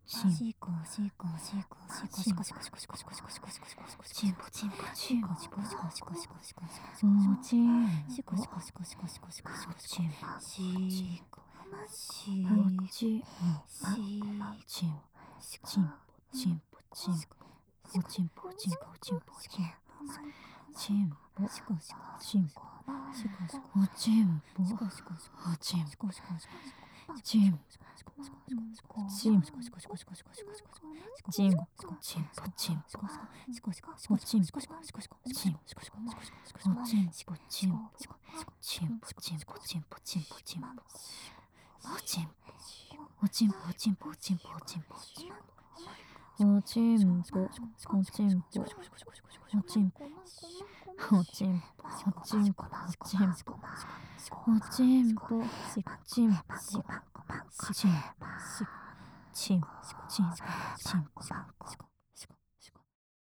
チンシコシコシコシコシコシコシコシコシコシコシコシコシコシコチンポチンポチンポシコシコシコシコシコシコシコおちんシコシコシコシコシコシコシコチンシコシおちんシチンチンチンポチンおちんぽチンポチンポチンチンポシコシコチンポシコシコおちんぽシコシコシコおちんシコシコシコチンチンポチンポチンポチンポチンポチンポおちんぽチンおちんぽチンチンポチンポチンポチンポチンポおちんおちんぽおちんぽおちんぽおちんぽおちんぽおちんぽおちんぽおちんぽおちんぽおちんぽおちんぽおちんぽチンポチンチンチンチン